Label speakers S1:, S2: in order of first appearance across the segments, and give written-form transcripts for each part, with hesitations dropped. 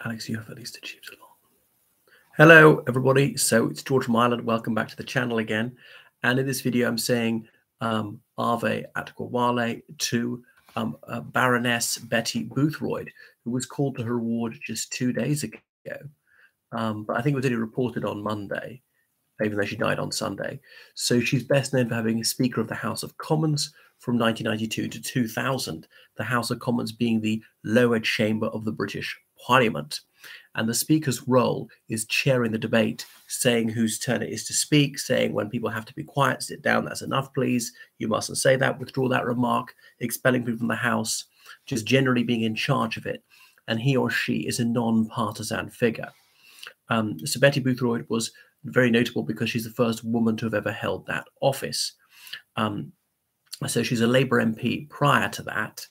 S1: Alex, you have at least achieved a lot. Hello, everybody. So it's George from Ireland. Welcome back to the channel again. And in this video, I'm saying Ave Atquawale to Baroness Betty Boothroyd, who was called to her award just 2 days ago. But I think it was only reported on Monday, even though she died on Sunday. So she's best known for having Speaker of the House of Commons from 1992 to 2000, the House of Commons being the lower chamber of the British Parliament. And the Speaker's role is chairing the debate, saying whose turn it is to speak, saying when people have to be quiet, sit down, that's enough, please. You mustn't say that, withdraw that remark, expelling people from the House, just generally being in charge of it. And he or she is a non-partisan figure. So Betty Boothroyd was very notable because she's the first woman to have ever held that office. So she's a Labour MP prior to that.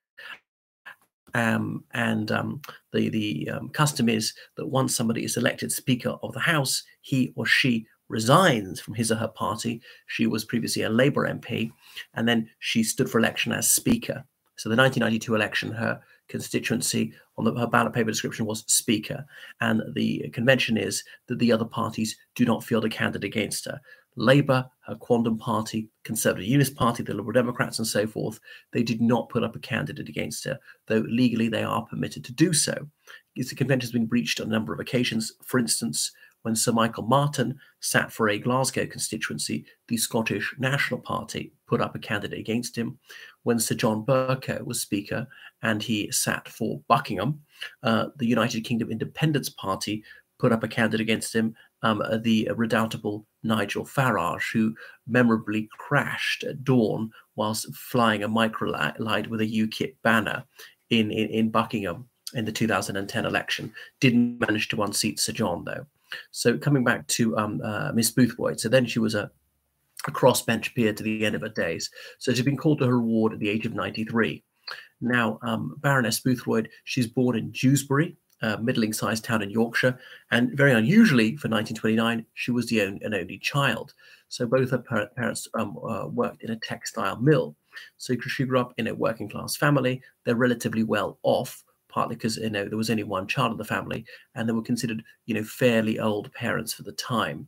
S1: The custom is that once somebody is elected Speaker of the House, he or she resigns from his or her party. She was previously a Labour MP, and then she stood for election as Speaker. So the 1992 election, her constituency on her ballot paper description was Speaker, and the convention is that the other parties do not field a candidate against her. Labour, her quondam party, Conservative Unionist Party, the Liberal Democrats and so forth, they did not put up a candidate against her, though legally they are permitted to do so. The convention has been breached on a number of occasions. For instance, when Sir Michael Martin sat for a Glasgow constituency, the Scottish National Party put up a candidate against him. When Sir John Bercow was Speaker and he sat for Buckingham, the United Kingdom Independence Party put up a candidate against him, the redoubtable Nigel Farage, who memorably crashed at dawn whilst flying a microlight with a UKIP banner in Buckingham in the 2010 election. Didn't manage to unseat Sir John, though. So coming back to Miss Boothroyd, so then she was a crossbench peer to the end of her days. So she's been called to her award at the age of 93. Now, Baroness Boothroyd, she's born in Dewsbury, a middling-sized town in Yorkshire, and very unusually for 1929, she was the only child. So both her parents worked in a textile mill. So she grew up in a working-class family. They're relatively well off, partly because there was only one child in the family, and they were considered fairly old parents for the time.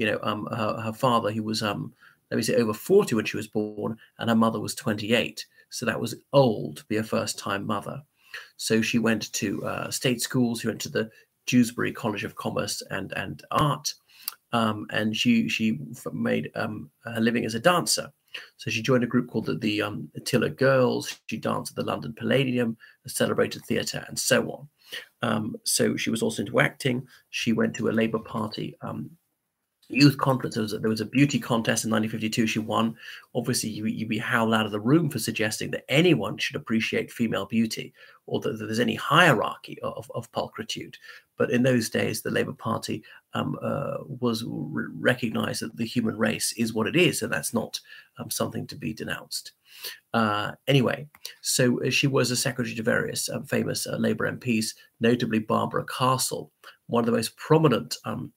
S1: Her father, he was let me say over 40 when she was born, and her mother was 28. So that was old to be a first-time mother. So she went to state schools. She went to the Dewsbury College of Commerce and Art, and she made her living as a dancer. So she joined a group called the Attila Girls. She danced at the London Palladium, the Celebrated Theatre, and so on. So she was also into acting. She went to a Labour Party youth conference. There was a beauty contest in 1952. She won. Obviously, you'd be howled out of the room for suggesting that anyone should appreciate female beauty or that there's any hierarchy of pulchritude. But in those days, the Labour Party was recognised that the human race is what it is, and that's not something to be denounced. Anyway, so she was a secretary to various famous Labour MPs, notably Barbara Castle, one of the most prominent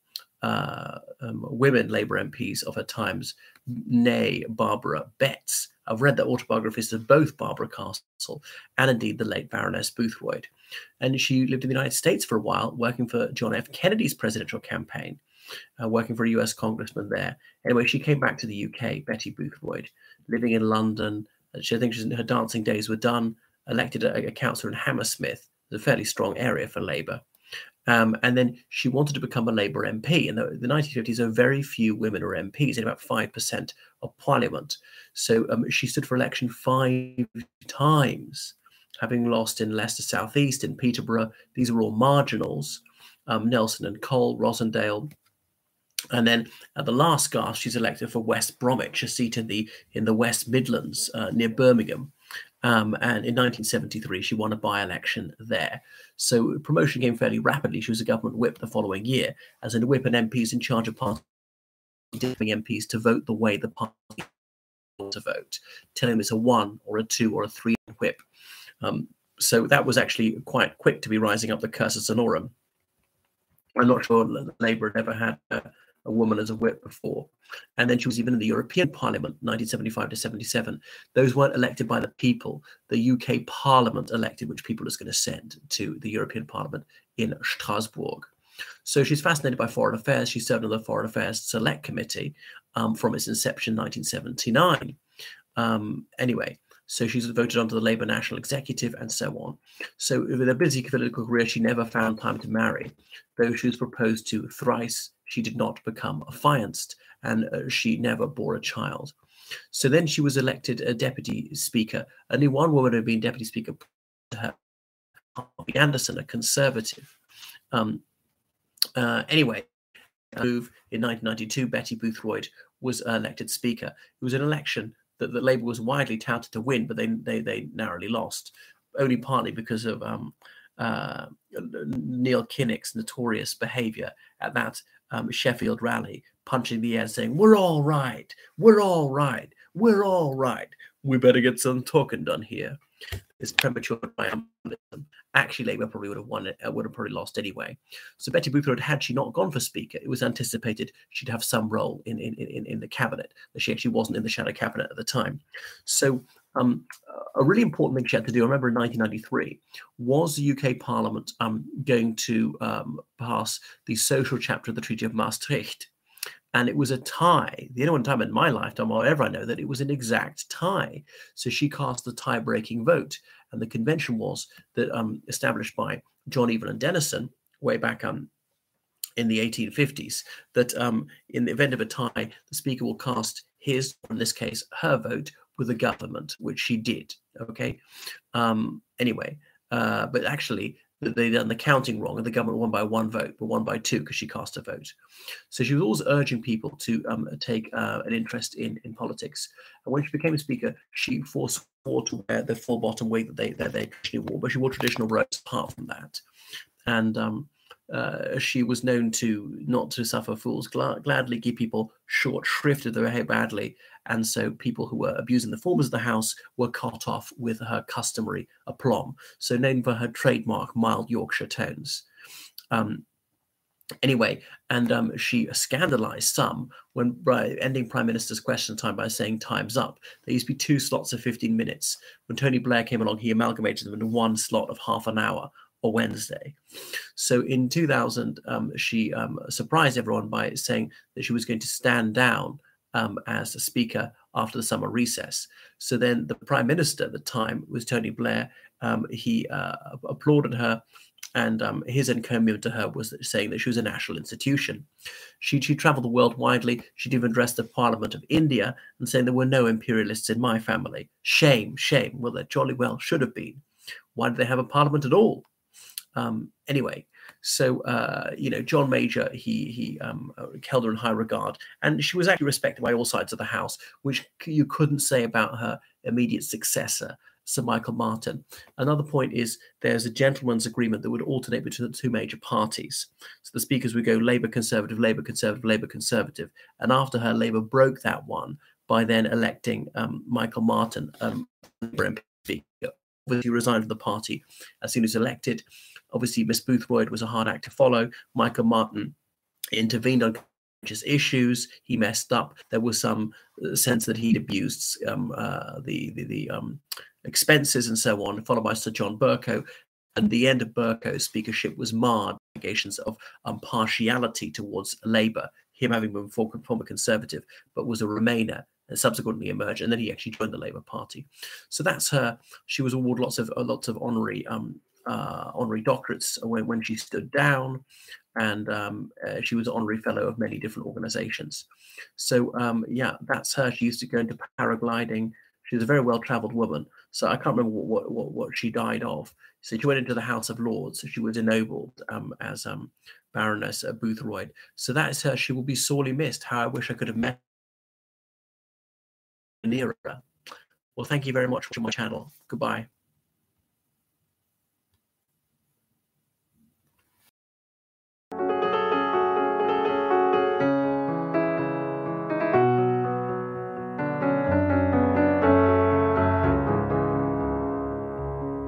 S1: women Labour MPs of her times, nay Barbara Betts. I've read the autobiographies of both Barbara Castle and indeed the late Baroness Boothroyd. And she lived in the United States for a while, working for John F. Kennedy's presidential campaign, working for a US congressman there. Anyway, she came back to the UK, Betty Boothroyd, living in London. I think her dancing days were done, elected a councillor in Hammersmith, a fairly strong area for Labour. And then she wanted to become a Labour MP. In the 1950s, there were very few women who were MPs, in about 5% of Parliament. So she stood for election 5 times, having lost in Leicester South East, in Peterborough. These were all marginals, Nelson and Cole, Rosendale. And then at the last gasp, she's elected for West Bromwich, a seat in the West Midlands near Birmingham. And in 1973, she won a by-election there. So promotion came fairly rapidly. She was a government whip the following year, as a whip and MPs in charge of party MPs to vote the way the party to vote, telling them it's a 1 or a 2 or a 3 whip. So that was actually quite quick to be rising up the cursus honorum. I'm not sure Labour had ever had a woman as a whip before. And then she was even in the European Parliament, 1975 to 77. Those weren't elected by the people. The UK Parliament elected which people it's going to send to the European Parliament in Strasbourg. So she's fascinated by foreign affairs. She served on the Foreign Affairs Select Committee from its inception, 1979. Anyway, so she's voted onto the Labour National Executive and so on. So with a busy political career, she never found time to marry. Though she was proposed to thrice, she did not become affianced, and she never bore a child. So then she was elected a deputy speaker. Only one woman had been deputy speaker to her, Harvey Anderson, a conservative. Anyway, move in 1992, Betty Boothroyd was elected speaker. It was an election that Labour was widely touted to win, but they narrowly lost, only partly because of Neil Kinnock's notorious behaviour at that Sheffield rally, punching the air, saying, "We're all right, we're all right, we're all right. We better get some talking done here." This premature triumphalism. Actually, Labour probably would have won it, would have probably lost anyway. So Betty Boothroyd, had she not gone for Speaker, it was anticipated she'd have some role in the cabinet. That she actually wasn't in the shadow cabinet at the time. So a really important thing she had to do, I remember in 1993, was the UK Parliament going to pass the social chapter of the Treaty of Maastricht. And it was a tie. The only one time in my lifetime or ever I know that it was an exact tie. So she cast the tie-breaking vote. And the convention was that established by John Evelyn Denison way back in the 1850s, that in the event of a tie, the Speaker will cast his, or in this case, her vote with the government, which she did. Okay. Anyway, but actually, they done the counting wrong, and the government won by one vote, but won by two because she cast a vote. So she was always urging people to take an interest in politics. And when she became a speaker, she forswore to wear the full bottom wig that they traditionally wore, but she wore traditional robes apart from that. And she was known to not to suffer fools gladly, give people short shrift if they behave badly, and so people who were abusing the formers of the house were cut off with her customary aplomb. So known for her trademark mild Yorkshire tones. Anyway, and she scandalized some when ending Prime Minister's question time by saying time's up. There used to be 2 slots of 15 minutes. When Tony Blair came along, he amalgamated them into 1 slot of half an hour, or Wednesday. So in 2000, she surprised everyone by saying that she was going to stand down as a speaker after the summer recess. So then the Prime Minister at the time was Tony Blair. He applauded her, and his encomium to her was saying that she was a national institution. She traveled the world widely. She'd even addressed the Parliament of India and saying there were no imperialists in my family. Shame, shame. Well, there jolly well should have been. Why did they have a parliament at all? Anyway, so John Major, he held her in high regard, and she was actually respected by all sides of the House, which you couldn't say about her immediate successor, Sir Michael Martin. Another point is there's a gentleman's agreement that would alternate between the 2 major parties. So the speakers would go Labour Conservative, Labour Conservative, Labour Conservative, and after her, Labour broke that one by then electing Michael Martin, MP. Obviously resigned from the party as soon as elected. Obviously, Miss Boothroyd was a hard act to follow. Michael Martin intervened on conscious issues. He messed up. There was some sense that he'd abused the expenses and so on, followed by Sir John Bercow. And the end of Bercow's speakership was marred by allegations of partiality towards Labour, him having been former Conservative, but was a Remainer, and subsequently emerged, and then he actually joined the Labour Party. So that's her. She was awarded lots of honorary doctorates when she stood down, and she was an honorary fellow of many different organisations. So yeah, that's her. She used to go into paragliding. She was a very well-travelled woman. So I can't remember what she died of. So she went into the House of Lords. So she was ennobled as Baroness Boothroyd. So that is her. She will be sorely missed. How I wish I could have met her. Well, thank you very much for my channel. Goodbye.